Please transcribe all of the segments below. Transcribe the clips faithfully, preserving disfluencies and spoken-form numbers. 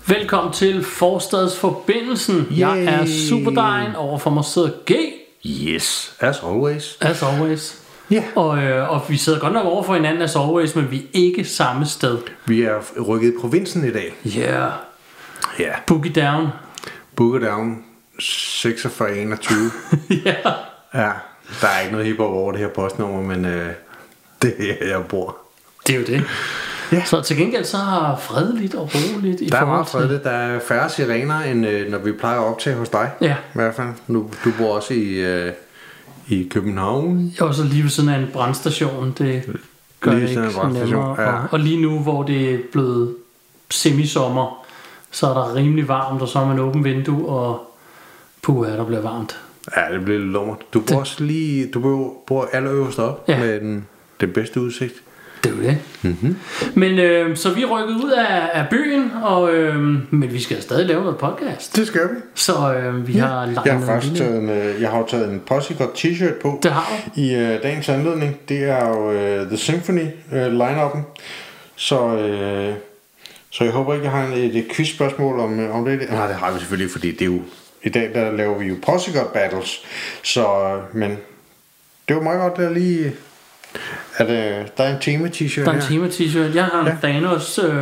Velkommen til Forstadsforbindelsen. Jeg er Superdejen, overfor mig sidder G. Yes, as always. As always. Ja. Yeah. Og, øh, og vi sidder godt nok over for hinanden as always, men vi er ikke samme sted. Vi er rykket i provinsen i dag. Yeah. Ja. Yeah. Boogie down. Boogie down seksogfyrre enogtyve. Ja. Ja, der er ikke noget hiphop over det her postnummer, men øh, det er her, jeg bor. Det er jo det. Ja. Så til gengæld så har fredeligt og roligt i der er forhold meget fredeligt. Der er færre sirener, end øh, når vi plejer at optage hos dig. Ja. I hvert fald. Nu, du bor også i, øh, i København. Jeg er også lige ved siden af en brandstation. Det gør lige det ikke så nemmere. Ja. Og, og lige nu, hvor det er blevet semisommer, så er der rimelig varmt, og så er man åben vindue, og puha, der bliver varmt. Ja, det bliver lidt lummert. Du bor også lige, du bor, bor allerøverst op, ja, med den, den bedste udsigt. Det er jo det. Mm-hmm. Men øh, så vi er rykket ud af, af byen, og, øh, men vi skal stadig lave noget podcast. Det skal vi. Så øh, vi ja. har lagt jeg har faktisk lille... taget en, øh, jeg har taget en Pussycat t-shirt på. Det har du. I øh, dagens anledning. Det er jo øh, The Symphony øh, line-up'en. Så, øh, så jeg håber ikke, jeg har en, et, et quiz-spørgsmål om, om det. Nej, det har vi selvfølgelig ikke, fordi det er jo, i dag der laver vi jo Pussycat battles. Så, men det var meget godt, der lige... Er det, der er en tema-t-shirt. Der er en tema-t-shirt. Jeg har en ja. Thanos øh,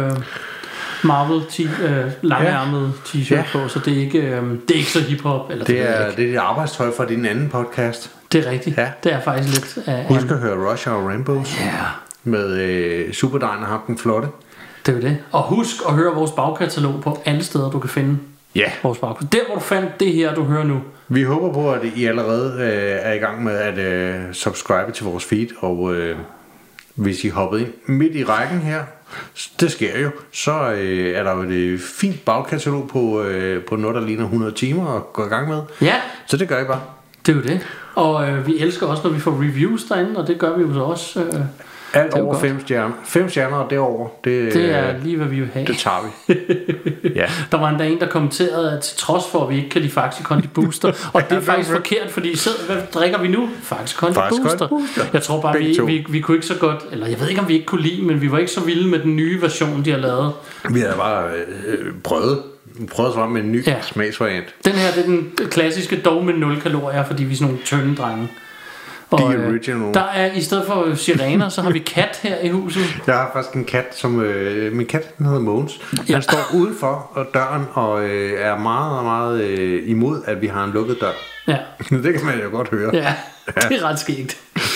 Marvel t- øh, langærmet ja. t-shirt ja. på, så det er ikke, øh, det er ikke så hiphop. Eller det, er, det er dit arbejdstøj fra din anden podcast. Det er rigtigt. Ja. Det er faktisk lidt af... Husk at høre Rush Hour Rainbows. Ja. Med øh, Superdejen og ham den flotte. Det er jo det. Og husk at høre vores bagkatalog på alle steder, du kan finde ja. vores bagkatalog. Der, hvor du fandt det her, du hører nu. Vi håber på, at I allerede øh, er i gang med at øh, subscribe til vores feed, og øh, hvis I hoppede ind midt i rækken her, det sker jo, så øh, er der jo et fint bagkatalog på, øh, på noget, der ligner hundrede timer at gå i gang med. Ja. Så det gør I bare. Det er jo det. Og øh, vi elsker også, når vi får reviews derinde, og det gør vi jo så også. Øh, Alt over godt. fem stjerner. Fem stjerner og derover. Det, det er lige, hvad vi vil have. Det tager vi. Ja. Der var endda en, der kommenterede, at til trods for, at vi ikke kan lide Faxe Kondi Booster, og det er faktisk forkert, fordi så, hvad drikker vi nu? Faxe Kondi Booster. Booster. Jeg tror bare, vi, vi, vi kunne ikke så godt, eller jeg ved ikke, om vi ikke kunne lide, men vi var ikke så vilde med den nye version, de har lavet. Vi havde bare øh, prøvet. Prøvet frem med en ny ja. smagsvariant. Den her, det er den klassiske, dog med nul kalorier, fordi vi er sådan nogle tynde drenge. Og, øh, der er i stedet for sirener, så har vi kat her i huset. Jeg har faktisk en kat, som øh, min kat den hedder Mogens. Ja. Han står udenfor døren og øh, er meget meget øh, imod, at vi har en lukket dør. Ja. Det kan man jo godt høre. Ja, det er ret skægt.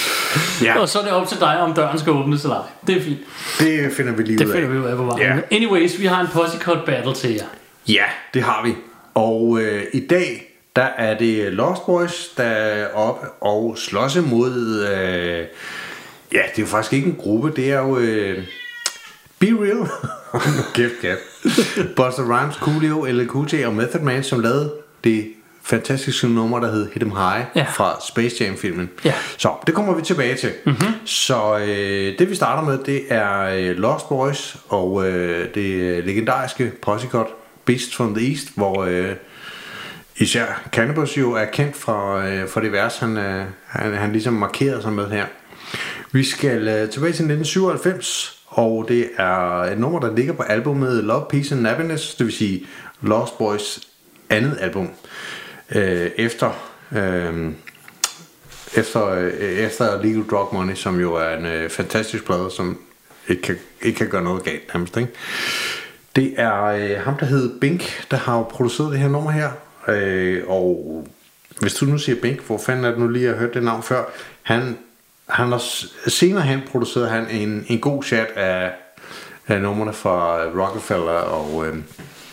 Ja. Og så er det op til dig, om døren skal åbnes eller ej. Det er fint. Det finder vi lige det ud af. Det finder vi ud af på vejen. Ja. Anyways, vi har en Pussycat battle til jer. Ja, det har vi. Og øh, i dag der er det Lost Boys, der er oppe og slås imod, øh, ja, det er jo faktisk ikke en gruppe, det er jo øh, Be Real, kæft, kæft, Busta Rhymes, Coolio, L L Cool J og Method Man, som lavede det fantastiske nummer, der hed Hit 'em High, ja, fra Space Jam-filmen. Ja. Så det kommer vi tilbage til. Mm-hmm. Så øh, det vi starter med, det er øh, Lost Boys og øh, det legendariske Pussycat, Beast from the East, hvor... Øh, især Canibus jo er kendt fra, øh, for det vers, han, øh, han, han ligesom markerede sig med her. Vi skal øh, tilbage til nitten syvoghalvfems, og det er et nummer, der ligger på albumet Love, Peace and Happiness, det vil sige Lost Boys andet album. Øh, efter, øh, efter, øh, efter Legal Drug Money, som jo er en øh, fantastisk plade, som ikke kan, ikke kan gøre noget galt nærmest, ikke? Det er øh, ham, der hedder Bink, der har produceret det her nummer her. Øh, og hvis du nu siger Bink, hvor fanden er det nu lige, jeg har hørt det navn før. Han, han har senere hen produceret han en, en god chat af, af numrene fra Rockefeller og, øh,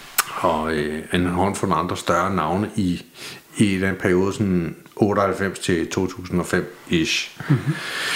og øh, en håndfuld andre større navne i, i den periode sådan otteoghalvfems til to tusind og fem ish. Mm-hmm.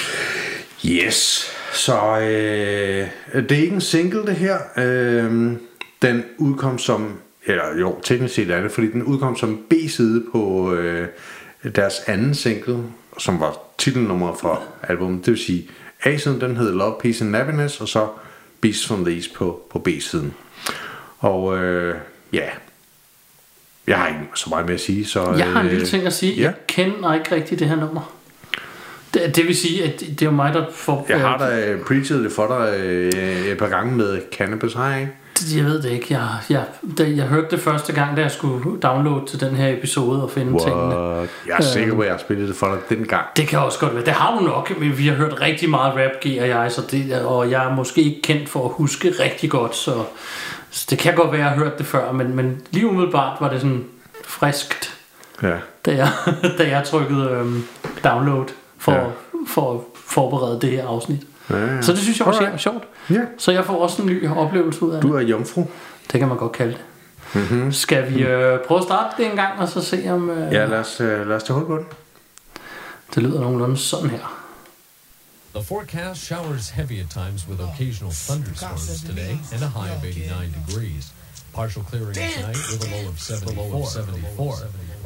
Yes. Så øh, det er ikke en single det her. øh, Den udkom som, eller jo, teknisk set er det, fordi den udkom som B-side på øh, deres anden single, som var titelnummeret fra albumet. Det vil sige, A-siden den hed Love, Peace and Happiness, og så Beast from the East på, på B-siden. Og øh, ja, jeg har ikke så meget mere at sige. Så, jeg har en øh, lille ting at sige. Ja. Jeg kender ikke rigtig det her nummer. Det, det vil sige, at det er jo mig, der får... Jeg har da preachet det for dig øh, et par gange med Canibus, har jeg ikke? Jeg ved det ikke. Jeg, jeg, da, jeg hørte det første gang, da jeg skulle downloade til den her episode og finde What? tingene. Jeg er sikker på, at jeg har spillet det for dig den gang. Det kan også godt være. Det har du nok, men vi har hørt rigtig meget rap, G og jeg, så det, og jeg er måske ikke kendt for at huske rigtig godt, så, så det kan godt være, at jeg har hørt det før, men, men lige umiddelbart var det sådan friskt, ja. da, jeg, da jeg trykkede øhm, download for, ja. for at forberede det her afsnit. Ja, ja. Så det synes jeg også er sjovt. Ja. Så jeg får også en ny oplevelse ud af det. Du er jomfru. Det kan man godt kalde det. Mm-hmm. Skal vi øh, prøve at starte det en gang og så se om... Øh, ja, lad os, øh, lad os tage hold på det. Det lyder nogenlunde sådan her. The forecast showers heavy at times with occasional thunderstorms today and a high of eighty-nine degrees. Partial clearing tonight with a low of seventy-four.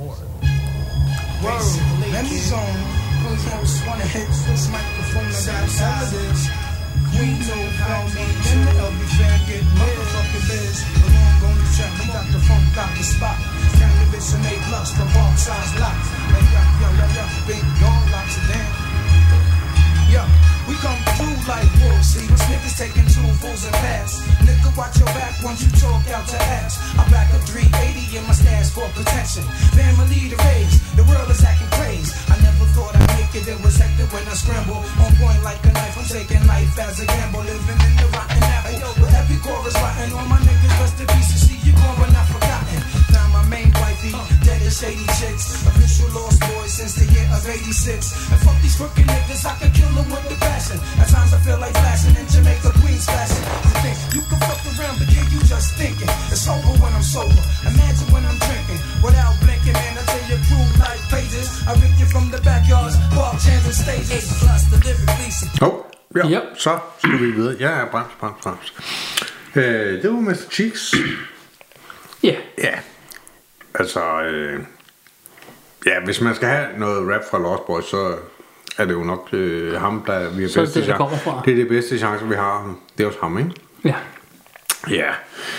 Word, let me zone. Cause I just wanna hit this microphone outside this. We know how me and the L B fan get motherfucking biz. The long gonna check, we got the funk, got the spot. Cannabis and A plus, the ball size lock. Hey, yo, yo, yo, yo, big dog locks it down. Yo, we come through like wolves. See, us niggas taking two fools and pass. Nigga, watch your back once you talk out your ass. I back up three eighty in my stash for protection. Family to raise, the world is acting crazy. I never thought I'd make it, it was hectic when I scramble. On point like a knife, I'm taking life as a gamble. Living in the rotten apple, with heavy chorus rotten. All my niggas rest in peace, to see you gone but not forgotten. Now my main wifey, dead as shady chicks. Official lost boy since the year of eighty-six. And fuck these crooked niggas, I can kill them with the passion. At times I feel like flashing in Jamaica, Queens flashing. You think you can fuck around, but yeah, you just thinking. It's over when I'm sober. Imagine when I'm drinking without blinking, man. I tell you, prove like pages. I rip you from the backyards, bar chants and stages. Plus the lyrically. Oh, ja, yep. Så skal vi videre. Ja, ja, brems, brems, brems. Øh, det var mister Cheeks. Ja. Yeah. Ja. Altså, øh, ja, hvis man skal have noget rap fra Lost Boys, så er det jo nok øh, ham, der vi har så bedste det, chance. Det er det bedste chance, vi har. Det er også ham, ikke? Ja. Ja.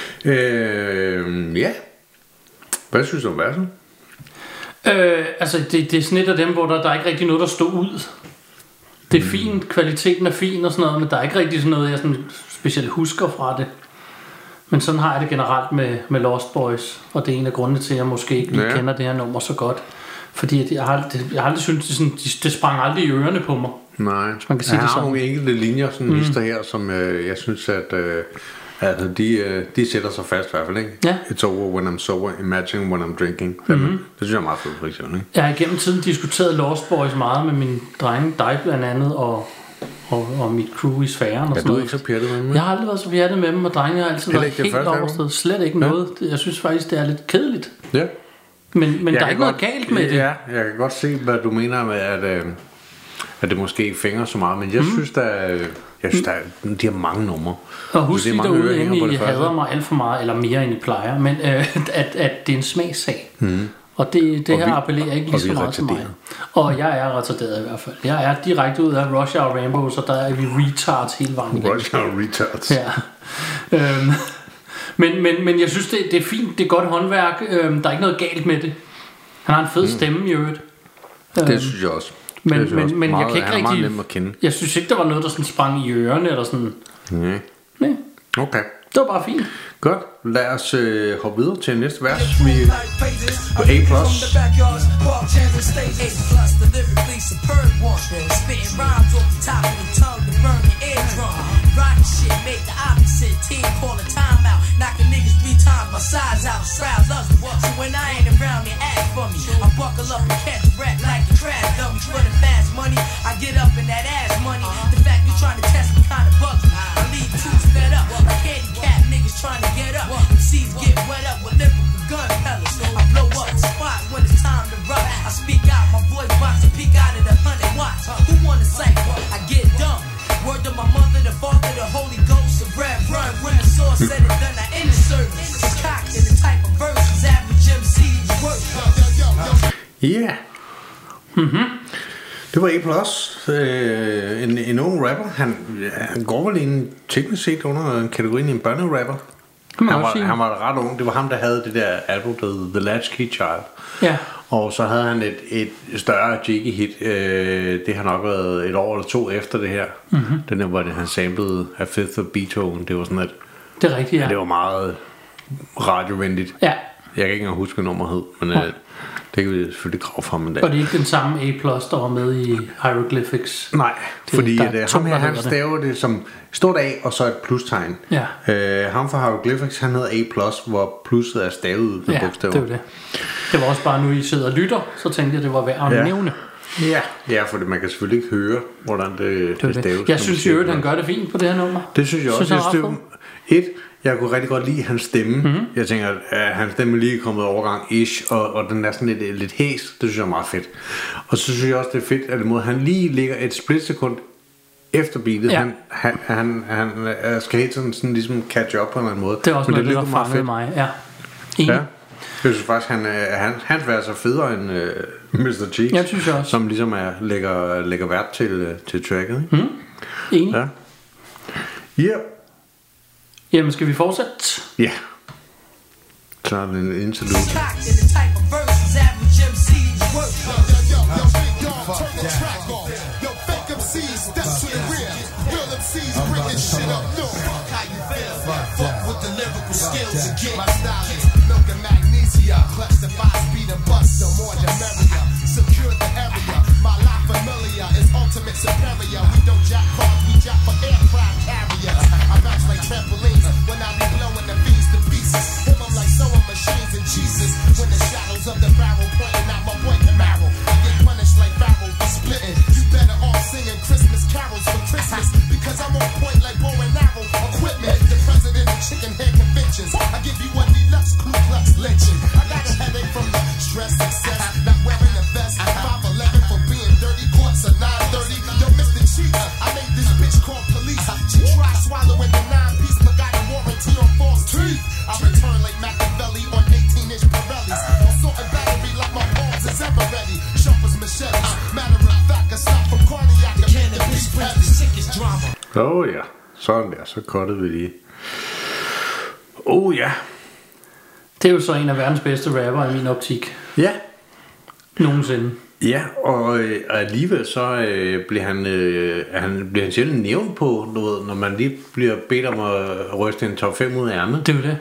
Øh, ja. Hvad synes du om versen? Øh, altså, det, det er sådan et af dem, hvor der, der er ikke rigtig noget, der står ud. Det er mm. fint, kvaliteten er fin og sådan noget, men der er ikke rigtig sådan noget, jeg sådan specielt husker fra det. Men sådan har jeg det generelt med, med Lost Boys, og det er en af grundene til, at jeg måske ikke lige ja. kender det her nummer så godt. Fordi jeg har aldrig, jeg har aldrig syntes, det, sådan, det, det sprang aldrig i ørerne på mig. Nej, man kan sige jeg det har sådan. Nogle enkelte linjer, sådan mm. hister her, som øh, jeg synes, at øh, altså, de, øh, de sætter sig fast i hvert fald, ikke? Ja. It's over when I'm sober, imagine when I'm drinking. Mm-hmm. Det synes jeg er meget fedt, for eksempel, ikke? Jeg har gennem tiden diskuteret Lost Boys meget med min drenge, dig blandt andet, og Og, og mit crew i sfæren og ja, sådan noget. Er du ikke så pjattet med dem? Jeg har aldrig været så pjattet med dem, og drengene har altid været helt overstået. Slet ikke ja. noget. Jeg synes faktisk, det er lidt kedeligt. Ja. Men, men der er ikke godt, noget galt med ja, det. Ja, jeg kan godt se, hvad du mener med, at, øh, at det måske ikke fænger så meget. Men jeg mm. synes, der er, jeg synes, der er, de har mange numre. Og husk lige derude, inden I hader mig alt for meget, eller mere end I plejer, men øh, at, at det er en smagssag. Mm. Og det, det og her vi, appellerer ikke lige så meget til mig. Og jeg er retarderet i hvert fald. Jeg er direkte ud af Rush Hour Rainbow, så der er vi retards hele vejen. Rush Hour retards. Ja. øhm, men, men, men jeg synes, det, det er fint. Det er godt håndværk. Øhm, der er ikke noget galt med det. Han har en fed stemme i øvrigt. Øhm, det synes jeg også. Men, synes men, også. men meget, jeg kan ikke rigtig... nem at kende. Jeg synes ikke, der var noget, der sådan sprang i ørerne eller sådan. Nej. Nej. Okay. Det var bare fint. Godt, lad os øh, hoppe videre til næste vers. Vi på A plus. Trying to get up, M Cs get wet up with lyrical gun pellets. I blow up the spot when it's time to rock. I speak out, my voice box and peek out of the hundred watts. Who wanna say I get dumb? Word to my mother, the father, the Holy Ghost, the bread run. When the source said it done, I in the service. It's cocked in the type of verses average M Cs work. Yeah. Mhm. Det var A plus, øh, en, en ung rapper. Han, han går vel en teknisk set under kategorien en børnerapper. Han var, han var ret ung. Det var ham, der havde det der album, der hed The Latchkey Child. Ja. Og så havde han et, et større jiggy hit. Øh, det har nok været et år eller to efter det her. Mm-hmm. Den der, hvor det, han samplede af Fifth of Beethoven. Det var sådan et Det er rigtigt, ja. ja det var meget radiovenligt. Ja. Jeg kan ikke engang huske, hvad nummeret hed, men ja. øh, det kan vi selvfølgelig grave frem en dag. Og det er ikke den samme A plus, der var med i Hieroglyphics? Nej, det, fordi der at, ham her, han staver det som stort A og så et plustegn. Ja. Øh, ham fra Hieroglyphics, han hedder A plus, hvor plusset er stavet ud med ja, bogstaver. det var det. Det var også bare, nu I sidder og lytter, så tænkte jeg, det var værd at ja. nævne. Ja, ja, for man kan selvfølgelig ikke høre, hvordan det, det, det staves. Jeg synes jo, at han gør det fint på det her nummer. Det synes jeg også. Synes jeg synes, det, et, jeg kunne rigtig godt lide hans stemme. Mm-hmm. Jeg tænker, at hans stemme lige er kommet overgang ish, og, og den er sådan lidt, lidt hæs. Det synes jeg er meget fedt. Og så synes jeg også, det er fedt, at måde, han lige ligger et splitsekund efter beatet. Ja. Han, han, han, han skal helt sådan, sådan ligesom catch up på en eller anden måde. Det er også noget, det, der fangede mig. Ja. Ja. Jeg synes faktisk, han, han, hans vers er federe end uh, mister Cheeks. Jeg synes jeg også. Som ligesom er, lægger, lægger vært til, til tracket. Ikke? Mm. Enig. Ja. Yeah. Jamen, skal vi fortsætte? Ja. Yeah. Så er det en interlude. Clutch the five speed and bust, the more the merrier. Secure the area, my life familiar is ultimate superior. We don't jack cars, we jack for aircraft carriers. I bounce like trampolines when I be blowing the bees to pieces. Hit them like sewing machines and cheeses. When the shadows of the barrel pointing out my boy Camaro. I get punished like barrel for splitting. You better off singing Christmas carols for Christmas, because I'm on point like bow and arrow equipment. The president of chicken head conventions. I give you a deluxe Ku Klux lynching. I got a headache from the stress, success, not wearing a vest. five eleven for being dirty, courts are nine thirty. Yo, Mister Cheetah, I made this bitch call police. She tried swallowing the nine piece, but got a warranty on false teeth. I return like Machiavelli on eighteen inch Pirellis. Assault and battery like my balls is ever ready. Sharp as machetes. Matter of fact, I stop from cardiac. The cannabis brings the sickest drama. Oh ja, sådan der, så cuttede vi lige. Oh ja. Det er jo så en af verdens bedste rapper i min optik. Ja. Nogensinde. Ja, og øh, alligevel så øh, bliver han, øh, han, bliver han sjældent nævnt på, du ved, når man lige bliver bedt om at ryste en top fem ud af ærmet. Det er jo det.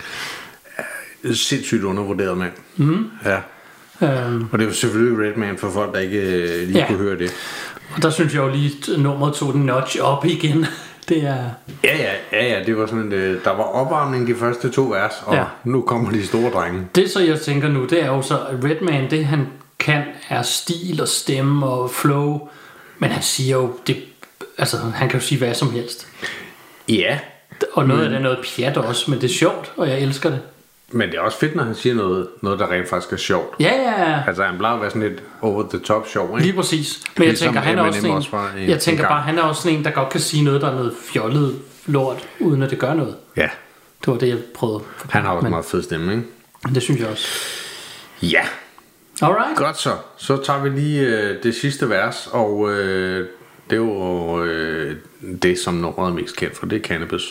Ja, sindssygt undervurderet mand. Mm. Ja. Øhm. Og det er jo selvfølgelig Redman for folk, der ikke øh, lige ja. kunne høre det. Og der synes jeg jo lige, at nummeret tog den notch op igen. Det er... Ja, ja, ja, ja, det var sådan, der var opvarmning de første to vers, og ja. nu kommer de store drenge. Det så jeg tænker nu, det er jo så, at Redman, det han kan, er stil og stemme og flow, men han siger jo, det, altså han kan jo sige hvad som helst. Ja. Og noget mm. af det er noget pjat også, men det er sjovt, og jeg elsker det. Men det er også fedt, når han siger noget, noget der rent faktisk er sjovt. Ja, ja, ja. Altså han plejer at være sådan lidt over the top sjov, ikke? Lige præcis. Men jeg tænker, han er også en, også en, jeg tænker en bare, han er også en, der godt kan sige noget, der er noget fjollet lort, uden at det gør noget. Ja. Det var det, jeg prøvede at forklare. Han har også men, meget fed stemme, ikke? Det synes jeg også. Ja. Alright. Godt så. Så tager vi lige øh, det sidste vers, og øh, det er jo øh, det, som nummeret er mest kendt for, det er Cannabis.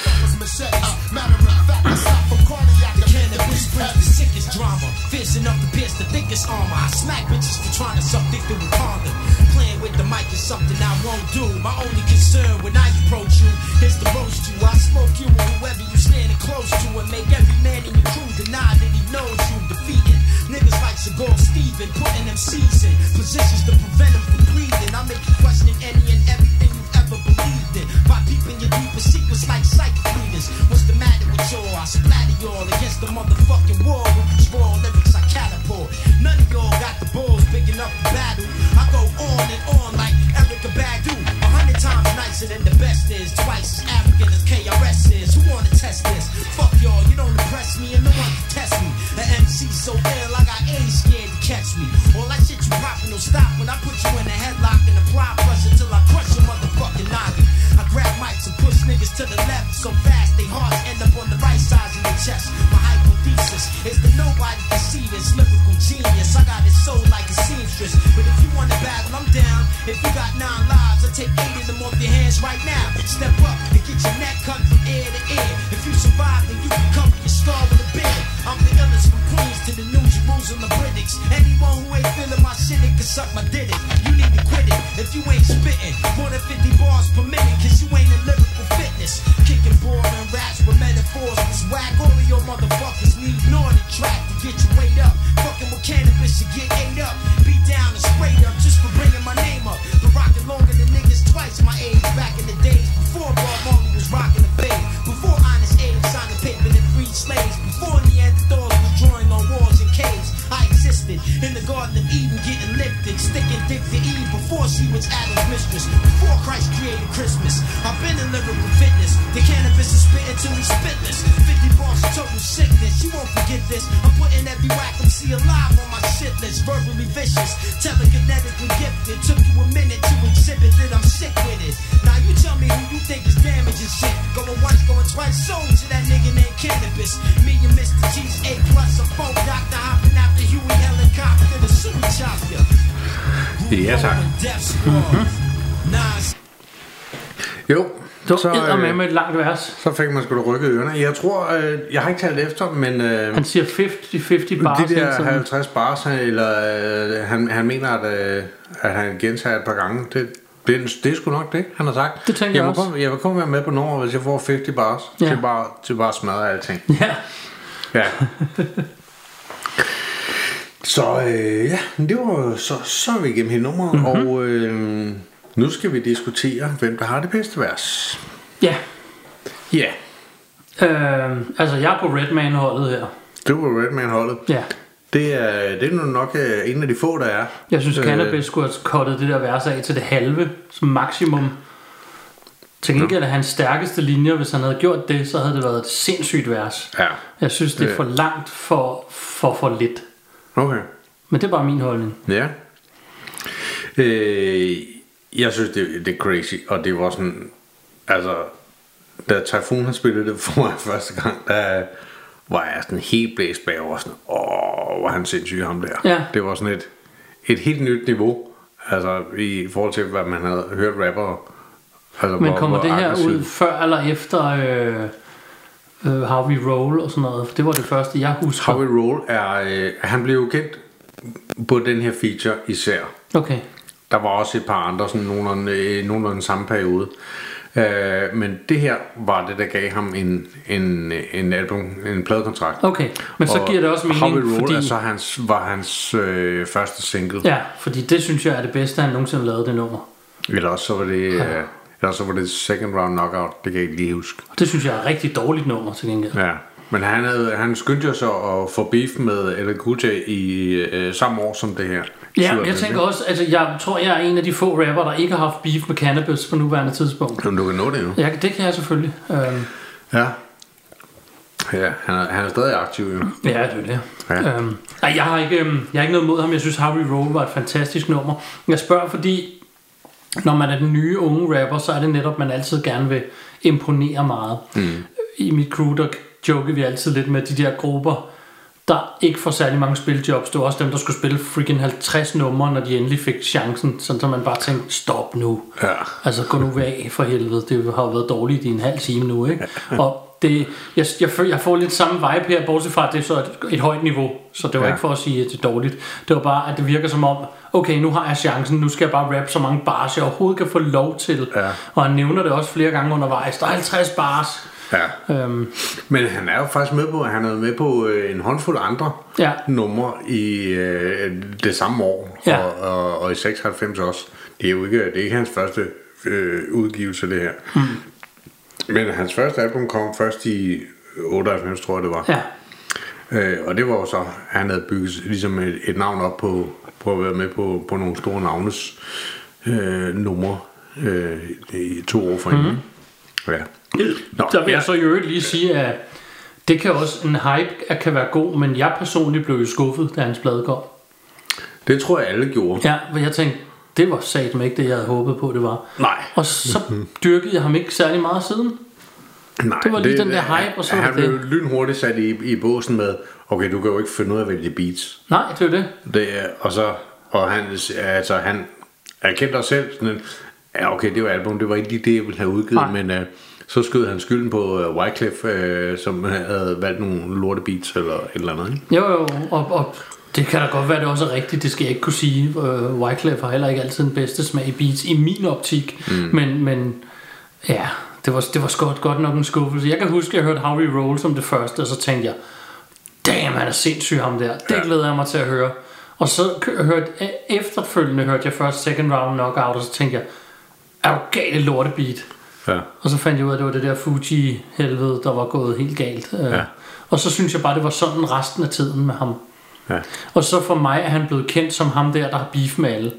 Drama, fishing up the best, the thickest armor. I smack bitches for trying to suck dick through a condom. Playing with the mic is something I won't do. My only concern when I approach you is to roast you. I smoke you or whoever you standing close to, and make every man in your crew deny that he knows you. Defeating niggas like Seagal Steven, putting them C's in positions to prevent them from breathing. I make you question any and everything you've ever believed in by peeping your deepest secrets like psychic readers. What's the matter with y'all? I splatter y'all against the motherfucking wall. Raw lyrics I catapult. None of y'all got the balls big enough to battle. I go on and on like Erykah Badu. A hundred times nicer than the best is. Twice as African as K R S is. Who wanna test this? Fuck y'all, you don't impress me and no one can test me. The M C so ill, I got A's scared to catch me. All that shit you poppin' will stop when I put you in a headlock and apply pressure till I crush your motherfucking noggin. I grab mics and push niggas to the left so fast they hearts end up on the right side of the chest. My hypothesis is that nobody can see this lyrical genius. I got it sold like a seamstress. But if you want to battle, I'm down. If you got nine lives, I'll take eight of them off your hands right now. Step up and get your neck cut from ear to ear. If you survive, then you can cover your scar with a beard. I'm the illest from Queens to the New Jerusalem Britics. Anyone who ain't feeling my shit, it can suck my dick. You need to quit it if you ain't spitting more than fifty bars per minute, cause you ain't in lyrical fitness. Kicking boring raps with fours was whack. All of your motherfuckers need Nordic track to get you weighed up. Fucking with cannabis, you get ate up. Beat down and sprayed up just for bringing my name up. Been rocking longer than niggas twice my age. Back in the days before Bob Marley was rocking the fade. Before Honest Abe signed the paper that freed slaves. Before Neanderthals was drawing on walls and caves. I existed in the Garden of Eden, getting lifted, sticking dick to Eve before she was Adam's mistress. Before Christ created Christmas, I've been in lyrical fitness. The cannabis is spitting till he's spitless. fifty bars of total sickness. You won't forget this. I'm putting every whack M C alive on my shit list. Verbally vicious, telekinetically gifted. Took you a minute to exhibit that I'm sick with it. Now you tell me who you think is damaging shit. Going once, going twice, sold to that nigga named Cannabis. Me and Mister G's A plus, a phone doctor hopping out the Huey helicopter to super chop ya. Ja, tak. Jo, så så, æder med øh, med et langt vers. så fik man sgu da rykket ørerne. Jeg tror, øh, jeg har ikke talt efter, men øh, Han siger halvtreds halvtreds bars. de der hele tiden. halvtreds bars, eller øh, han, han mener, at, øh, at han gentager et par gange. Det, det, det er sgu nok det, han har sagt. Det tænker jeg jeg også. Komme, jeg vil komme med på nummer, hvis jeg får halvtreds bars, Ja. til, bare, til bare at smadre alting. Ja. Ja. Så øh, ja, det var så, så er vi igennem hele nummeret, mm-hmm. og øh, nu skal vi diskutere, hvem der har det bedste vers. Ja. Ja, Øh, altså jeg er på Redman-holdet her. det var Redman-holdet. Ja. Det er, det er nu nok øh, en af de få, der er. Jeg synes, Øh, Cannabis skulle have cuttet det der vers af til det halve som maksimum. Til gengæld er hans stærkeste linjer. Hvis han havde gjort det, så havde det været et sindssygt vers. Ja, Jeg synes, det er Øh. for langt for for, for lidt. okay. Men det er bare min holdning. Ja. Øh, jeg synes, det, det er crazy, og det var sådan, altså, da Typhoon har spillet det for mig første gang, der var jeg sådan helt blæst bagover, sådan, åh, var han sindssyg ham der. Ja. Det var sådan et, et helt nyt niveau, altså i forhold til, hvad man havde hørt rapper. Altså, Men hvor, kommer hvor det her aggressivt. ud før eller efter øh, øh, How We Roll og sådan noget? For det var det første, jeg husker. How We Roll er, øh, han blev jo kendt på den her feature især. Okay. Der var også et par andre, sådan nogenlunde, øh, nogenlunde den samme periode. Øh, men det her var det, der gav ham en, en, en album, en pladekontrakt. Okay, men så Og giver det også mening, How We Roll fordi... er så hans, var hans øh, første single. Ja, fordi det synes jeg er det bedste, han nogensinde lavede, det nummer. Eller også så var det, øh, eller så var det second round knockout, det kan jeg ikke lige huske. Og det synes jeg er et rigtig dårligt nummer til gengæld. Ja. Men han, havde, han skyndte jo så at få beef med L L Cool J i øh, samme år som det her. Ja, men jeg tænker også, altså jeg tror, jeg er en af de få rapper, der ikke har haft beef med Cannabis på nuværende tidspunkt. Men du kan nå det nu. Ja, det kan jeg selvfølgelig. Øhm, Ja. Ja, han er, han er stadig aktiv jo. ja, det er det. Ja. Øhm, nej, jeg har, ikke, øhm, jeg har ikke noget mod ham. Jeg synes, How We Roll var et fantastisk nummer. Jeg spørger, fordi når man er den nye unge rapper, så er det netop, man altid gerne vil imponere meget. Mm. I mit crew, der joker vi altid lidt med de der grupper, der ikke får særlig mange spiljobs. Det var også dem, der skulle spille freaking halvtreds numre, når de endelig fik chancen, sådan så man bare tænkte, stop nu. Ja. Altså gå nu væk for helvede. Det har jo været dårligt i en halv time nu, ikke? Og det, jeg, jeg, jeg får lidt samme vibe her, bortset fra, at det er så et, et højt niveau. Så det var Ja. ikke for at sige, at det er dårligt. Det var bare, at det virker som om, okay, nu har jeg chancen, nu skal jeg bare rappe så mange bars, jeg overhovedet kan få lov til. Ja. Og han nævner det også flere gange undervejs. Der er halvtreds bars. Ja. Øhm, Men han er jo faktisk med på, han er med på øh, en håndfuld andre Ja. numre i øh, det samme år, Ja. og, og, og i seksoghalvfems også. Det er jo ikke, det er ikke hans første øh, udgivelse, det her. Mm. Men hans første album kom først i otteoghalvfems, tror jeg det var. ja. Øh, og det var jo så, han havde bygget ligesom et, et navn op på, på at være med på, på nogle store navnes øh, numre øh, i to år forinden. Mm. Ja. Nå, Der vil ja. jeg så i øvrigt lige sige, at det kan også, en hype kan være god, men jeg personligt blev jo skuffet, da hans plade kom. Det tror jeg alle gjorde. Ja, for jeg tænkte, det var satme ikke det, jeg havde håbet på, det var. Nej. Og så dyrkede jeg ham ikke særlig meget siden. Nej, Det var lige den der hype, og så var han det blev lynhurtigt sat i, i båsen med, okay, du kan jo ikke finde ud af at vælge beats. Nej, det er jo det. Det er, og så, og han, altså han erkendte sig selv sådan en, ja okay, det var album, det var ikke lige det, jeg ville have udgivet, Nej. men uh, så skød han skylden på uh, Wyclef, uh, som havde valgt nogle lorte beats eller et eller andet, ikke? Jo, jo, og, og det kan da godt være, det også er rigtigt, det skal jeg ikke kunne sige. Uh, Wyclef har heller ikke altid den bedste smag i beats, i min optik, mm. men, men ja, det var, det var godt, godt nok en skuffelse. Jeg kan huske, at jeg hørte How We Roll som det første, og så tænkte jeg, damn, han er sindssyg ham der. Det ja. glæder jeg mig til at høre. Og så hørte, efterfølgende hørte jeg først Second Round Knockout, og så tænkte jeg, er du galt et lortebeat? Ja. Og så fandt jeg ud af, at det var det der Fuji-helvede, der var gået helt galt. Ja. Og så synes jeg bare, det var sådan resten af tiden med ham. Ja. Og så for mig er han blevet kendt som ham der, der har beef med alle.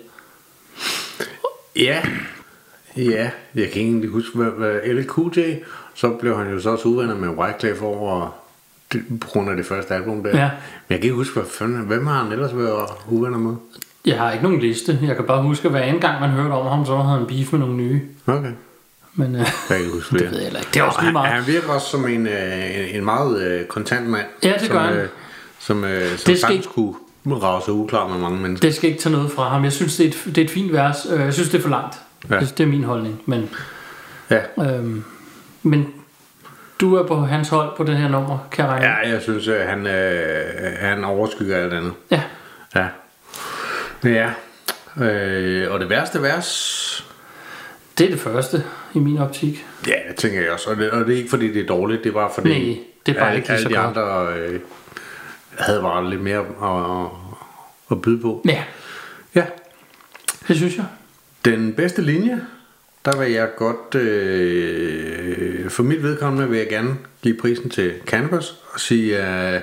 Ja, ja, jeg kan ikke huske, hvad, hvad L Q J, så blev han jo så også uvenner med Wyclef over det, på grund af det første album der. Ja. Men jeg kan ikke huske, hvad fanden, hvem har han ellers været uvenner med? Jeg har ikke nogen liste. Jeg kan bare huske, at hver anden gang man hørte om ham, så havde han beef med nogle nye. Okay. Men øh, jeg kan huske det ved jeg ikke. Det er også lige meget. Han virker også som en, øh, en meget øh, kontant mand. Ja, det som, gør han. Øh, som øh, som sagtens kunne rage sig uklar med mange mennesker. Det skal ikke tage noget fra ham. Jeg synes, det er et, det er et fint vers. Jeg synes, det er for langt. Ja. Det, det er min holdning. Men, ja. øhm, men du er på hans hold på det her nummer, kan jeg regne? Ja, jeg synes, at han, øh, han overskygger alt andet. Ja. Ja. Ja. Øh, og det værste vers... Det er det første i min optik. Ja, det tænker jeg også. Og det, og det er ikke fordi det er dårligt, det er bare fordi Nej, det er bare ikke alle så de godt. andre øh, havde bare lidt mere at, at, at byde på. Ja. Ja. Det synes jeg. Den bedste linje, der vil jeg godt øh, for mit vedkommende vil jeg gerne give prisen til Canibus og sige uh,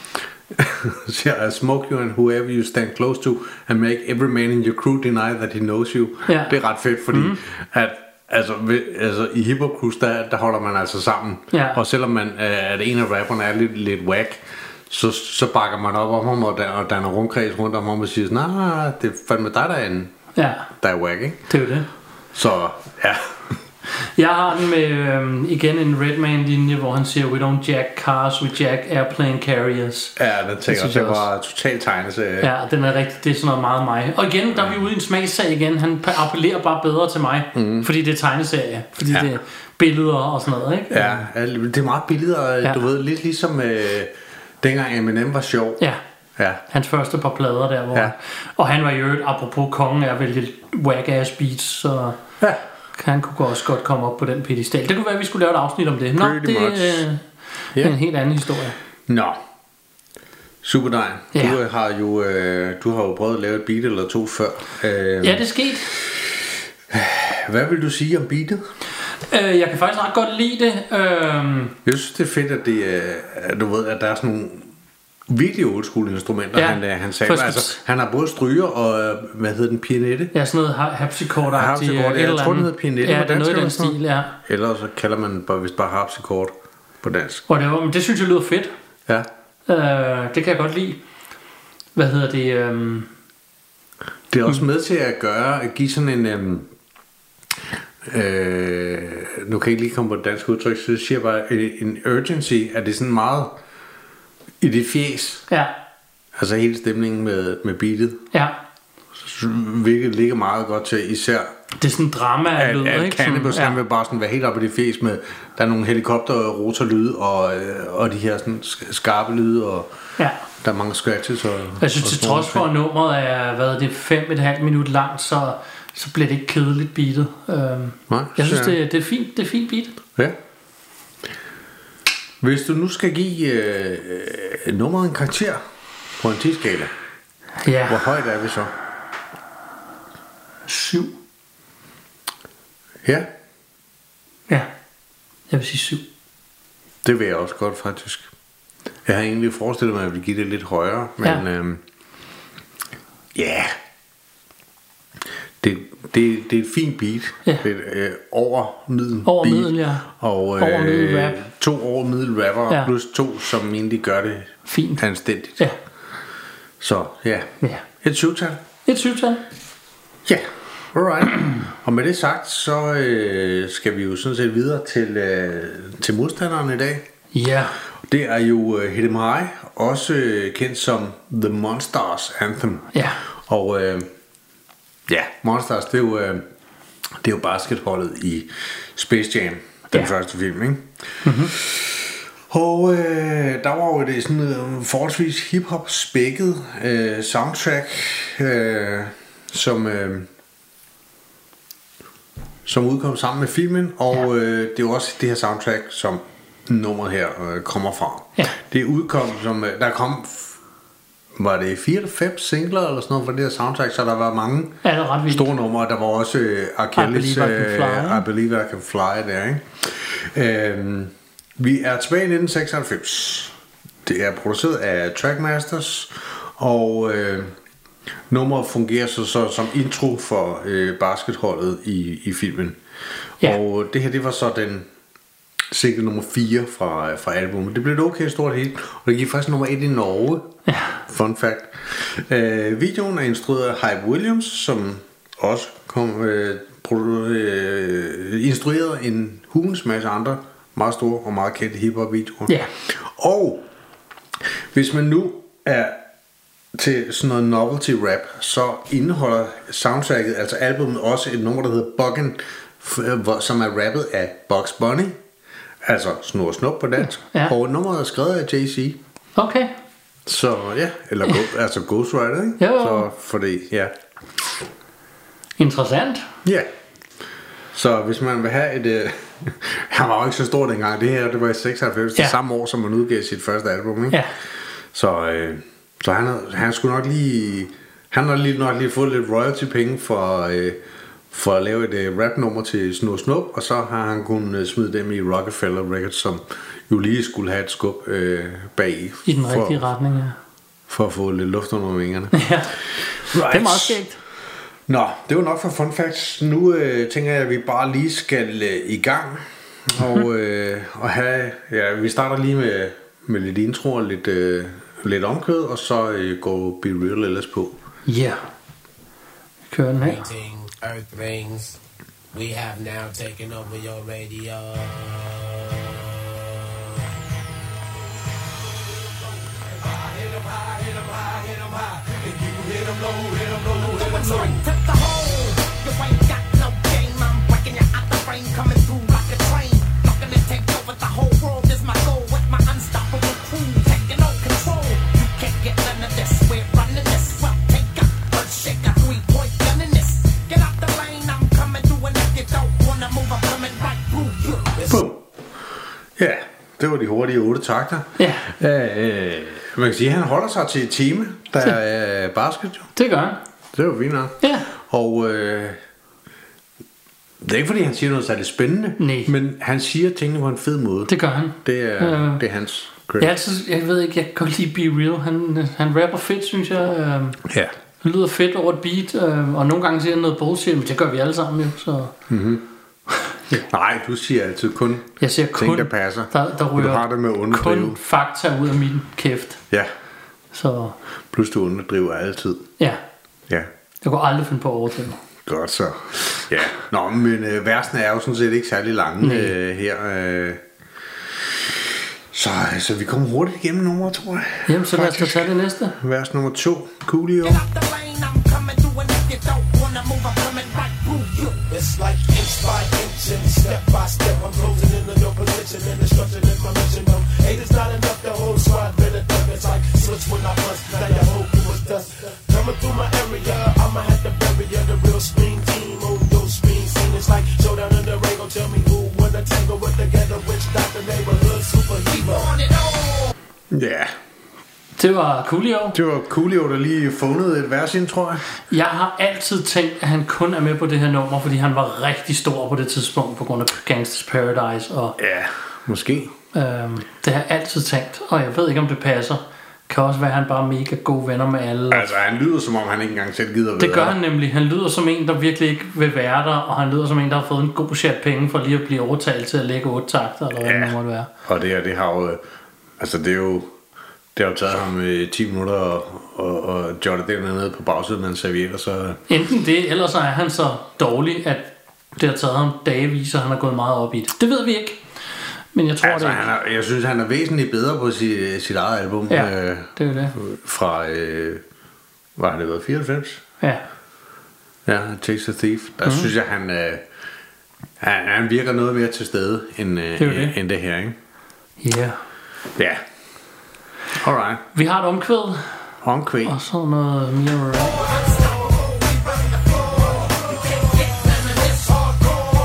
I smoke you and whoever you stand close to and make every man in your crew deny that he knows you. Ja. Det er ret fedt, fordi mm. at altså, ved, altså i hiphop crews der, der holder man altså sammen. Ja. Og selvom man at en af rapperne er lidt, lidt whack, så, så bakker man op om ham og der, og der er en rundkreds rundt om ham og siger sådan, nej, det er fandme dig der er en, ja. der er whack, ikke? Det er jo det. Så ja. Jeg har den med øhm, igen en Redman-linje, hvor han siger, we don't jack cars, we jack airplane carriers. Ja, den tænker jeg, det var totalt tegneserie. Ja, den er rigtig, det er sådan noget meget mig. Og igen, der er vi ude i en smagssag igen. Han appellerer bare bedre til mig, mm. fordi det er tegneserie, fordi ja. det er billeder og sådan noget, ikke? Ja, det er meget billeder, ja. Du ved, lidt ligesom øh, dengang Eminem var sjov. Ja. Ja. Hans første par plader der, hvor... Ja. Og han var jo et, apropos kongen, er vældig whack-ass beats, så... Ja. Han kunne også godt komme op på den pedestal. Det kunne være, at vi skulle lave et afsnit om det. Nå, Pretty det much. øh, yeah. er en helt anden historie. Nå, Superdegn. Ja. Du har jo øh, du har jo prøvet at lave et beat eller to før. Øh, ja, det er sket. Hvad vil du sige om beatet? Øh, jeg kan faktisk ret godt lide det. Øh, jeg synes, det er fedt, at, det, at du ved, at der er sådan nogle virkelig old school instrumenter. Ja, han, han, sagde, altså, han har både stryger og, hvad hedder den, pianette? Ja, sådan noget harpsichord-agtigt. Ja, jeg tror, den hedder pianette ja, på dansk. Ja, det er noget i den stil, ja. Eller så kalder man bare, hvis bare harpsichord på dansk. Og det, var, men det synes jeg lyder fedt. Ja. Øh, det kan jeg godt lide. Hvad hedder det? Øh... Det er også med til at gøre, at give sådan en... Øh, øh, nu kan jeg ikke lige komme på et dansk udtryk, så siger jeg bare en urgency, at det er sådan meget... I det fjes. Ja. Altså hele stemningen med, med beatet. Ja. Hvilket ligger meget godt til især. Det er sådan en drama at, lyd, at ikke? Canibus, ja. han vil bare sådan være helt oppe i det fjes med, der er nogle helikopter rotorlyde og, og de her sådan skarpe lyde og ja. Der er mange scratches og, jeg synes til trods for at nummeret er hvad er det fem et halvt minut langt, så så bliver det ikke kedeligt beatet. Øhm, Nej, jeg synes det, det er fint, det er fint beat. Ja. Hvis du nu skal give øh, nummeret en karakter på en ti-skala, ja. Hvor højt er vi så? Syv. Ja. Ja. Jeg vil sige syv. Det vil jeg også godt faktisk. Jeg har egentlig forestillet mig, at jeg vil give det lidt højere, men ja. Øhm, yeah. det, det, det er et fint beat. Ja. Det er øh, over middel over beat. Middel, ja. Og øh, over middel rap. To over middel rapper, ja. Plus to, som egentlig gør det fint. Anstændigt. Ja. Så ja, ja. Et syvtal. Et syvtal. Ja, alright. Og med det sagt, så øh, skal vi jo sådan set videre til, øh, til modstanderen i dag. Ja. Det er jo uh, Hit 'em High, også uh, kendt som The Monsters Anthem. Ja. Og uh, ja, Monsters, det er jo, uh, det er jo basketholdet i Space Jam, den ja. Første film, ikke? Mm-hmm. Og uh, der var jo det sådan en forholdsvis hip-hop spækket uh, soundtrack, uh, som... Uh, som udkom sammen med filmen, og ja. øh, det er jo også det her soundtrack, som nummeret her øh, kommer fra. Ja. Det udkom som, øh, der kom, var det fire eller fem singler eller sådan noget fra det her soundtrack, så der var mange ja, det ret store numre. Der var også øh, Achilles, I Believe I Can Fly, øh, I Believe I Can Fly der, ikke? Øh, vi er tilbage i nitten seksoghalvfems. Det er produceret af Trackmasters, og øh, nummeret fungerer så, så som intro for øh, basketholdet i, i filmen. Ja. Og det her, det var så den single nummer fire fra, fra albumet. Det blev et okay stort hit, og det gik faktisk nummer et i Norge. Ja. Fun fact. Øh, videoen er instrueret af Hype Williams, som også kom, øh, produ- øh, instrueret en hulens masse andre meget store og meget kendte hiphop videoer. Ja. Og hvis man nu er til sådan noget novelty rap, så indeholder soundtracket, altså albumet, også et nummer, der hedder Buggin', som er rappet af Bugs Bunny, altså Snor Snup på dansk, ja. Og nummeret er skrevet af Jay-Z. Okay. Så ja, eller go, altså Ghostwriter, ikke? Jo, jo. Så for det, ja. Interessant. Ja. Så hvis man vil have et... Øh, han var jo ikke så stor dengang. Det her, det var i seksoghalvfems, ja. Det samme år, som man udgav sit første album, ikke? Ja. Så, øh, så han, han skulle nok lige... Han har lige nok lige fået lidt royalty-penge for, øh, for at lave et øh, rap-nummer til Snor Snup, og så har han kunnet øh, smide dem i Rockefeller Records, som jo lige skulle have et skub øh, bag. I den for, rigtige retning, ja. For at få lidt luft under vingerne. Ja, right. Det er meget skægt. Nå, det var nok for fun facts. Nu øh, tænker jeg, at vi bare lige skal øh, i gang. Og, øh, og have, ja, vi starter lige med, med lidt intro og lidt, øh, lidt omkød, og så øh, går Be Real ellers på. Ja. Yeah. Kører den her. Earth rings, we have now taken over your radio. Straight to the hole. You ain't got no game. I'm breaking you out the frame, coming through like a train. Looking to take over the whole world is my goal. With my unstoppable crew taking all control. You can't get none of this. We're running this. Well, take a earth shaker, three point gun in this. Get out the lane. I'm coming through, and if you don't wanna move, I'm coming right through you. Boom. Ja, det var de hurtige otte takter. Ja. Øh, man kan sige, at han holder sig til et tema, der er basket jo. Det gør han. Det var fint nok. Ja. Og øh, det er ikke fordi han siger noget særligt spændende, nej, men han siger tingene på en fed måde. Det gør han. Det er, øh, det er hans credit. Jeg, altid, jeg ved ikke, jeg kan godt lide Be Real. Han, han rapper fedt, synes jeg. Øh, ja. Han lyder fedt over et beat, øh, og nogle gange siger han noget bullshit, men det gør vi alle sammen jo. Så. Mm-hmm. Nej, du siger altid kun jeg siger ting, kun, der passer. Der, der ryger du har det med at kun fakta ud af min kæft. Ja. Så. Plus du underdriver altid. Ja. Ja. Jeg kunne aldrig finde på at overdrive. Godt så. Ja. Nå, men øh, versene er jo sådan set ikke særlig lange øh, her. Øh. Så, så vi kommer hurtigt igennem nummer, tror jeg. Jamen, så lad os tage det næste. Vers nummer to. Coolio. It's like inch by inch and step by step. I'm closing in the no position and destruction in my mission. No, eight is not enough. The whole squad been a duck. It's like switch when I bust. Now your whole crew was dust. Coming through my area, I'ma have to bury ya. The real screen team on your screen scene. It's like showdown in the ring. Tell me who wanna tangle with together. Which doctor neighborhood superhero? Ja. Det var Coolio. Det var Coolio, der lige fundet et vers ind, tror jeg. Jeg har altid tænkt, at han kun er med på det her nummer, fordi han var rigtig stor på det tidspunkt på grund af Gangsta's Paradise. Og, ja, måske. Øhm, det har jeg altid tænkt, og jeg ved ikke, om det passer. Kan også være, at han bare er mega gode venner med alle. Altså, han lyder som om, han ikke engang selv gider. Det gør han nemlig. Han lyder som en, der virkelig ikke vil være der, og han lyder som en, der har fået en god chat penge for lige at blive overtalt til at lægge otte takter, eller hvad ja. Det måtte være. Og det her, det har jo... Altså, det er jo... Det har jo taget ham øh, ti minutter og, og, og jotte det nede på bagsiden med en serviet, og så... Enten det, eller så er han så dårlig, at det har taget ham dagevis, og han har gået meget op i det. Det ved vi ikke. Men jeg tror, altså, det han er, jeg synes, han er væsentligt bedre på sit, sit eget album. Ja, øh, det er det. Fra, øh, hvad har det været, fireoghalvfems? Ja. Ja, Takes a Thief. Der mm-hmm. synes jeg, han, øh, han, han virker noget mere til stede, end øh, det, det. end det her, ikke? Ja. Yeah. Ja. Alright. Vi har et omkvæd. Omkvæd. Og så noget mere rap.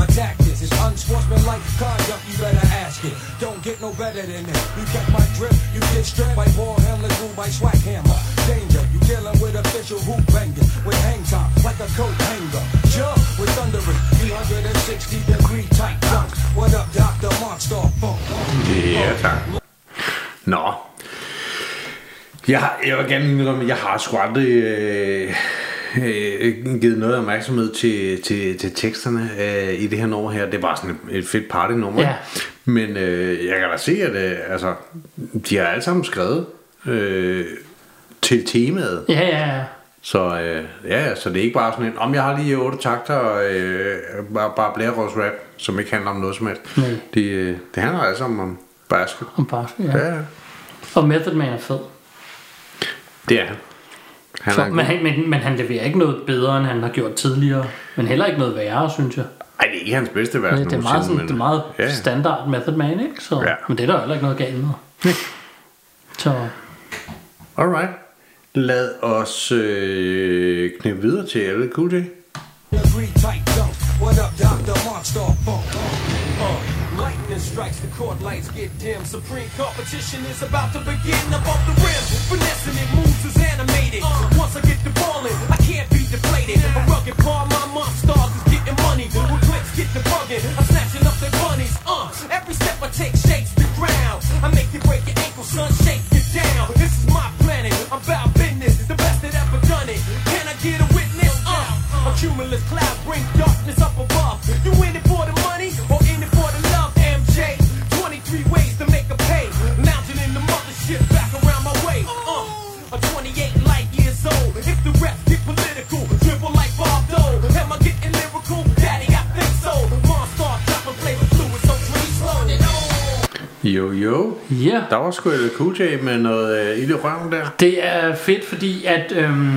my tactics. It's unsportsmanlike conduct, you better ask it. Don't get no better than that. You catch my drip, you get stripped by ball handler, ruled by swag hammer. Danger, you dealing with official hoop banger. With hang time, like a coat hanger. Jump with thundering, three hundred sixty degree tight dunks. What up, Doctor Monster Funk? Ja, tak. Nå. Jeg, har, jeg vil gerne indrømme, jeg har sgu aldrig øh, øh, givet noget opmærksomhed til, til, til teksterne øh, i det her nummer her. Det er bare sådan et, et fedt partynummer. Ja. Men øh, jeg kan da se, at øh, altså, de har alle sammen skrevet øh, til temaet. Ja, ja, ja. Så, øh, ja, så det er ikke bare sådan en, om jeg har lige otte takter og øh, bare, bare blærerøvs rap, som ikke handler om noget som helst. Nej. Det, øh, det handler altså om basket. Om basket, ja. Ja, ja. Og Method Man er fed. Det er han. han Så, er men, han, men, men han leverer ikke noget bedre, end han har gjort tidligere. Men heller ikke noget værre, synes jeg. Ej, det er ikke hans bedste vers. Det, det er meget, sådan, men, det er meget ja. standard Method Man, ikke? Så, Ja. men det er der heller ikke noget galt med. Så Alright. Lad os øh, knippe videre til L L Cool J. Degree tight dunks. What up, Doctor Monster Funk? Uh, lightning strikes, the court lights get dim. Supreme competition is about to begin above the rim. Finessing it moves is animated. Uh, once I get the ball in, I can't be deflated. A rugged paw, my monsters is getting money. With clicks get the bugging, I'm snatching up their bunnies. Uh, every step I take shakes the ground. I make you break your ankle, son, shake you down. This is my planet, I'm about business. The best that ever done it. Can I get a witness? Uh, a cumulus cloud bring darkness up above. You in it for the money or in it for the love, M J? twenty-three ways to make a pay. Lounging in the mothership back around my way. Uh, I'm twenty-eight light years old. If the reps get political, dribble like Bob Dole. Am I getting lyrical? Daddy, I think so. Monster dropping flavor fluid, so dream slow. Jo, jo. ja, Der var sgu L L Cool J med noget øh, ild i røven der. det er fedt, fordi at øhm,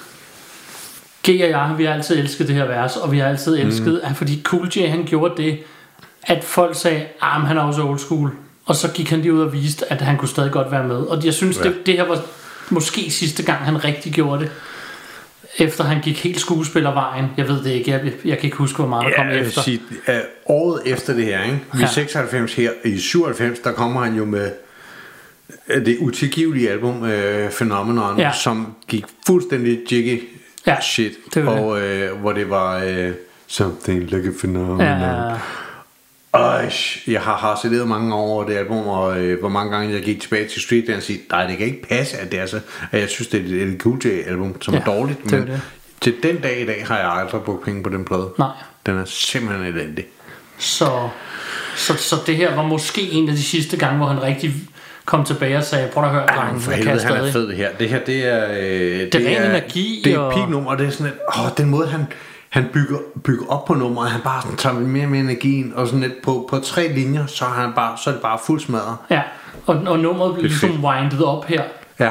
G og jeg, vi har altid elsket det her vers, og vi har altid elsket, mm. at fordi Cool J, han gjorde det, at folk sagde, ah, men han er også old school. Og så gik han lige ud og viste, at han kunne stadig godt være med. Og jeg synes, ja. det, det her var måske sidste gang, han rigtig gjorde det. Efter han gik helt skuespillervejen. Jeg ved det ikke, jeg, jeg kan ikke huske, hvor meget der kom jeg vil efter. sige, uh, året efter det her, ikke? Vi er Ja. seksoghalvfems her. I syvoghalvfems, der kommer han jo med øh, det utilgivelige album øh, Phenomenon, Ja. som gik fuldstændig jiggy Ja, shit. det var og øh, hvor det var øh, Something Like a Phenomenon. Ja. Øj, jeg har harceleret mange år over det album, og øh, hvor mange gange jeg gik tilbage til Street Dance og sige, nej, det kan ikke passe, at det er så, at jeg synes, det er et L L Cool J album, som Ja, er dårligt, det er men det. til den dag i dag har jeg aldrig brugt penge på den plade. Nej. Den er simpelthen elendig. Så, så, så det her var måske en af de sidste gange, hvor han rigtig kom tilbage og sagde, prøv at høre, Ej, drengen, for jeg helvede, kan han er stadig. fed det her. Det her, det er... Øh, det, det er ren energi, Det er og- et peak-nummer, og det er sådan et... Åh, den måde, han, han bygger, bygger op på nummeret, han bare sådan, tager mere med energien, og sådan lidt på, på tre linjer, så er, han bare, så er det bare fuld smadret. Ja, og, og nummeret blev Det er ligesom fedt. windet op her. Ja.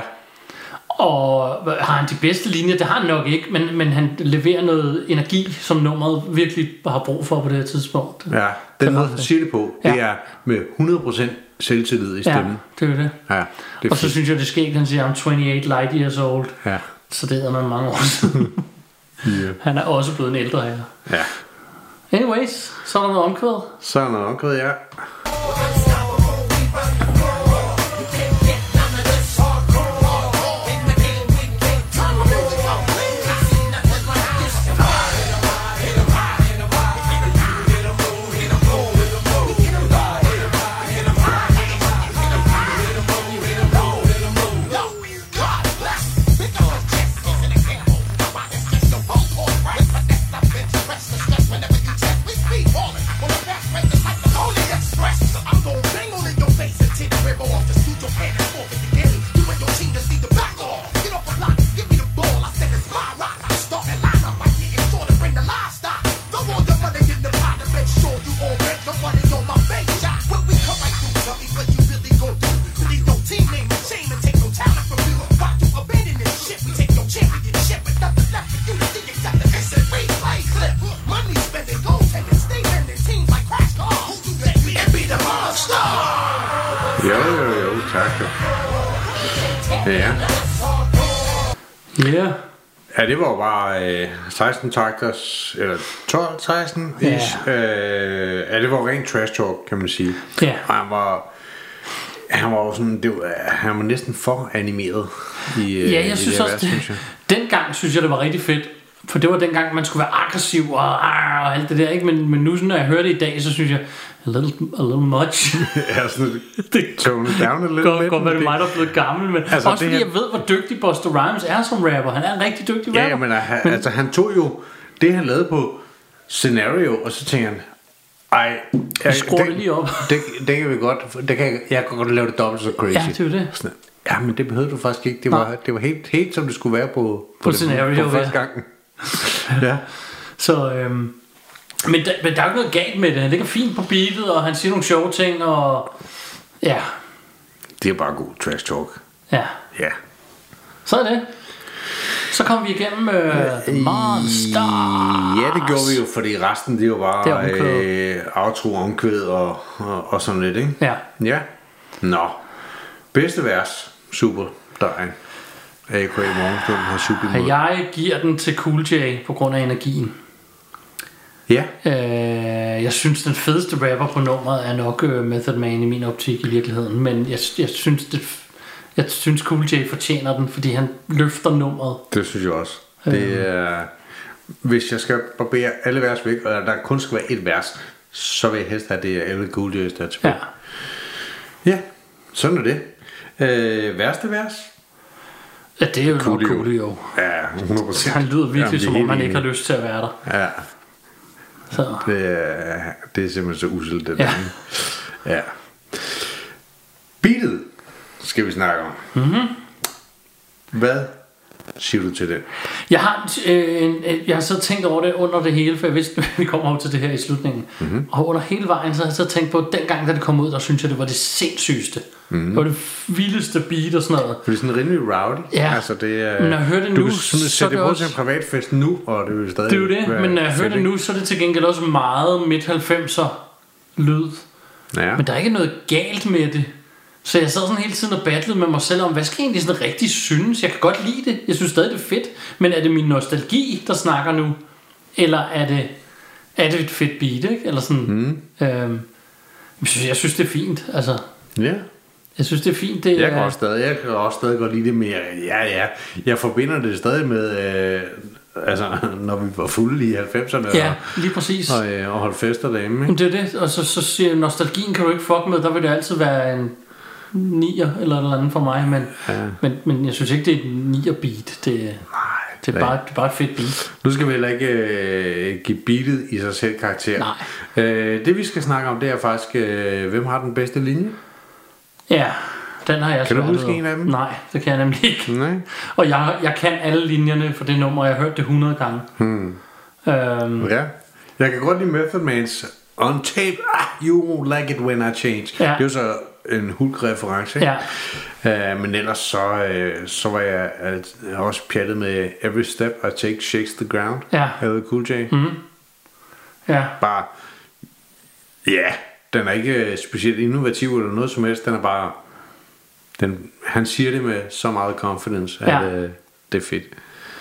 Og har han de bedste linjer? Det har han nok ikke, men, men han leverer noget energi, som nummeret virkelig har brug for på det her tidspunkt. Ja, den måde, han siger det på, det Ja. er med hundrede procent selvtillid i stemmen. Ja, det er jo det. Ja, det er Og så fedt. synes jeg, det sker ikke, han siger, I'm twenty-eight light years old. Ja. Så det er man mange år siden. Yeah. Han er også blevet en ældre her. Ja. Anyways, så er der noget omkvædet. Så er der omkvædet, ja. Jo, jo, jo, tak. Ja. Ja. Yeah. Ja, det var jo bare øh, seksten takters, eller tolv seksten ish. Ja. Øh, ja, det var rent trash talk, kan man sige. Ja. Og han var, han var jo sådan, det var, han var næsten for animeret i, ja, jeg i synes det også, vers, det, synes jeg. dengang synes jeg, det var rigtig fedt. For det var dengang, man skulle være aggressiv og, og alt det der, ikke? Men, men nu, når jeg hører det i dag, så synes jeg, a little, a little much. Ja, sådan det tone it down a little godt, bit. godt være det mig, der er blevet gammel, men altså, også fordi her... jeg ved, hvor dygtig Busta Rhymes er som rapper. Han er en rigtig dygtig rapper. Ja, ja, men, men altså, han tog jo det, han lavede på Scenario, og så tænker han, ej, jeg skruer det lige op. Det, det kan vi godt, det kan, jeg kan godt lave det dobbelt så crazy. Ja, det er det. Sådan, ja, men det behøvede du faktisk ikke. Det var, det var helt, helt som det skulle være på, på, på det, Scenario, på første gang. Ja. Så, øhm, men, der, men der er jo ikke noget galt med det. Han ligger fint på beatet, og han siger nogle sjove ting, og ja. Det er bare god trash talk. Ja. Ja. Så er det. Så kom vi igennem øh, The Monsters. Ja, det gjorde vi jo, fordi resten det er jo bare øh, outro, omkvæd og, og, og sådan lidt, ikke? Ja. Ja. Nå. Bedste vers. Super. Der er en. A K A Morgenstund har super mod. Jeg giver den til Cool J på grund af energien. Ja. Øh, jeg synes den fedeste rapper på nummeret er nok uh, Method Man i min optik i virkeligheden, men jeg, jeg synes det, jeg synes Cool J fortjener den, fordi han løfter nummeret. Det synes jeg også. Det er, hvis jeg skal barbere alle vers væk, og der kun skal være et vers, så vil jeg helst have det alle Cool J's der tilbage. Ja. Ja, sådan er det. Øh, værste vers? Ja, det er jo nok Coolio. Ja, hundrede procent. Han lyder virkelig, som om han ikke har lyst til at være der. Ja. Så. Det er, det er simpelthen så uselt, det ja. der. Ja. Beatet skal vi snakke om. Mm-hmm. Hvad siger du til det? Jeg har, øh, en, jeg har så tænkt over det under det hele, for jeg vidste, at vi kommer over til det her i slutningen. Mm-hmm. Og under hele vejen, så har jeg så tænkt på, at dengang, da det kom ud, der synes jeg, det var det sindssygeste. Mm-hmm. Det var det vildeste beat og sådan noget. Det er sådan rimelig rowdy. Ja, altså, det er, men når jeg hører det nu, du kan sådan, så er det, det også til en privatfest nu, og det vil stadig det er jo det, men når jeg hører det nu, så er det til gengæld også meget midt halvfemser lyd. Ja. Men der er ikke noget galt med det. Så jeg sad sådan hele tiden og battlede med mig selv om, hvad skal jeg egentlig sådan rigtig synes? Jeg kan godt lide det, jeg synes stadig det er fedt. Men er det min nostalgi, der snakker nu? Eller er det, er det et fedt beat, ikke? Eller sådan, mm. øhm, jeg synes det er fint, altså. Ja. Jeg synes det er fint det jeg, kan er, også stadig, jeg kan også stadig godt lide det. Men jeg, ja, ja, jeg forbinder det stadig med øh, altså, når vi var fulde i halvfemserne. Ja, lige præcis. Og, og, og holde fester derhjemme, ikke? Det er det. Og så, så siger jeg, nostalgien kan du ikke fuck med. Der vil det altid være en nier eller noget andet for mig, men, ja. men, men jeg synes ikke det er et nier beat. Det, Nej, det, er bare, det er bare et fedt beat. Nu skal vi heller ikke øh, give beatet i sig selv karakter. Nej. øh, Det vi skal snakke om, det er faktisk øh, hvem har den bedste linje? Ja, den har jeg. Kan du huske en af dem? Nej, det kan jeg nemlig ikke. Nej. Og jeg, jeg kan alle linjerne for det nummer. Jeg har hørt det hundrede gange. hmm. øhm, Ja. Jeg kan godt lide Method Man's On Tape, ah, You Won't Like It When I Change. Ja. Det er jo så en Hulk-reference, ikke? Ja. Uh, men ellers så, uh, så var jeg uh, også pjattet med Every Step I Take Shakes the Ground. Ja. Af Cool J. Mm-hmm. Ja. Bare, ja, yeah, den er ikke specielt innovativ eller noget som helst. Den er bare, den, han siger det med så meget confidence, at ja. uh, det er fedt.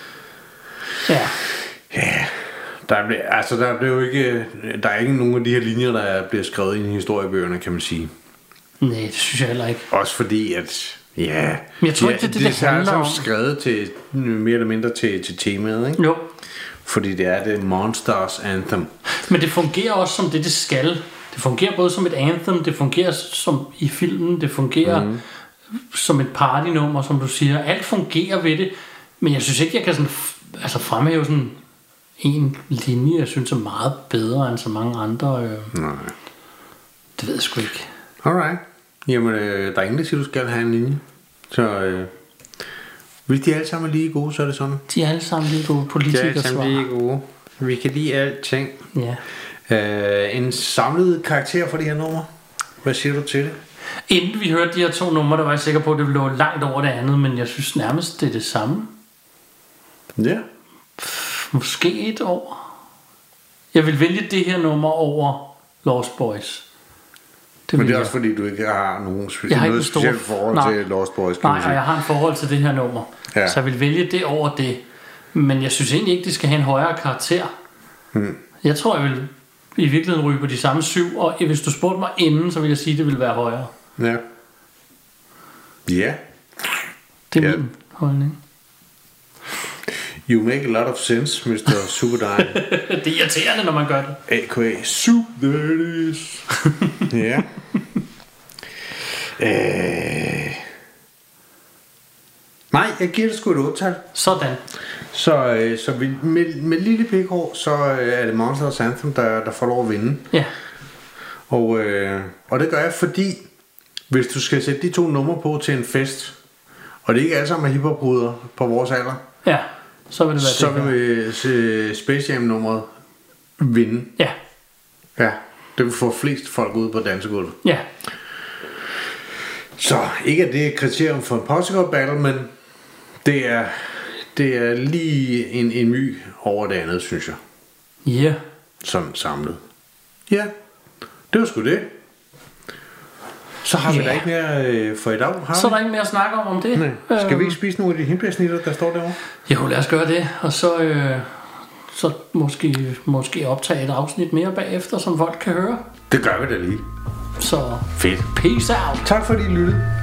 Ja. Ja. Der blev, altså der blev jo ikke, der er ikke nogen af de her linjer, der bliver skrevet ind i historiebøgerne, kan man sige. Nej, det synes jeg heller ikke. Også fordi at ja, men jeg tror ikke, ja, det, det, det, det handler om. Det er skrevet til mere eller mindre til, til temaet, ikke? Jo. Fordi det er det Monsters Anthem. Men det fungerer også som det det skal. Det fungerer både som et anthem, det fungerer som i filmen, det fungerer mm. som et partynummer, som du siger. Alt fungerer ved det, men jeg synes ikke, jeg kan sådan, altså fremhæve sådan en linje, jeg synes er meget bedre end så mange andre. Øh. Nej. Det ved jeg sgu ikke. Alright. Jamen, øh, der er ingen, der siger, du skal have en linje. Så øh, hvis de alle sammen er lige gode, så er det sådan. De er alle sammen lige gode politikere. De er alle sammen lige gode. Vi kan lide alting. Ja. Øh, en samlet karakter for det her nummer. Hvad siger du til det? Inden vi hørte de her to numre, der var jeg sikker på, at det lå langt over det andet, men jeg synes nærmest, det er det samme. Ja. Måske et år. Jeg vil vælge det her nummer over Lost Boys. Det men det er også fordi du ikke har nogen spe- har noget specielt forhold nej. til Lost Boys. Nej, og jeg har en forhold til det her nummer. Ja. Så jeg vil vælge det over det. Men jeg synes egentlig ikke, det skal have en højere karakter. Hmm. Jeg tror, jeg vil i virkeligheden ryge på de samme syv, og hvis du spurgte mig inden, så vil jeg sige, at det ville være højere. Ja. Ja. Det er Ja. min holdning. You make a lot of sense, mister Superdine. Det er irriterende, når man gør det. A K A Soup that is. Ja. Øh. Nej, jeg giver det sgu et otte-tal. Sådan. Så, øh, så vi, med, med lille pikhår, så øh, er det Monsters Anthem, der, der får lov at vinde. Ja. Og, øh, og det gør jeg, fordi hvis du skal sætte de to numre på til en fest, og det ikke alle sammen er hiphop-brudere på vores alder, Ja, så vil det være så det. vil øh, Space Jam-nummeret vinde. Ja. Ja, det vil få flest folk ud på dansegulvet. Ja. Så ikke at det er et kriterium for en Popsicle Battle, men det er, det er lige en, en my over det andet, synes jeg. Ja. Yeah. Sådan samlet. Ja, det var sgu det. Så har vi Ja. da ikke mere øh, for i dag, har Så er vi? der ikke mere at snakke om om det. Nej. Skal vi ikke spise nogle af de hindbærsnitter, der står derovre? Jo, lad os gøre det. Og så, øh, så måske, måske optage et afsnit mere bagefter, som folk kan høre. Det gør vi da lige. Så Fedt. peace out. Tak fordi I lyttede.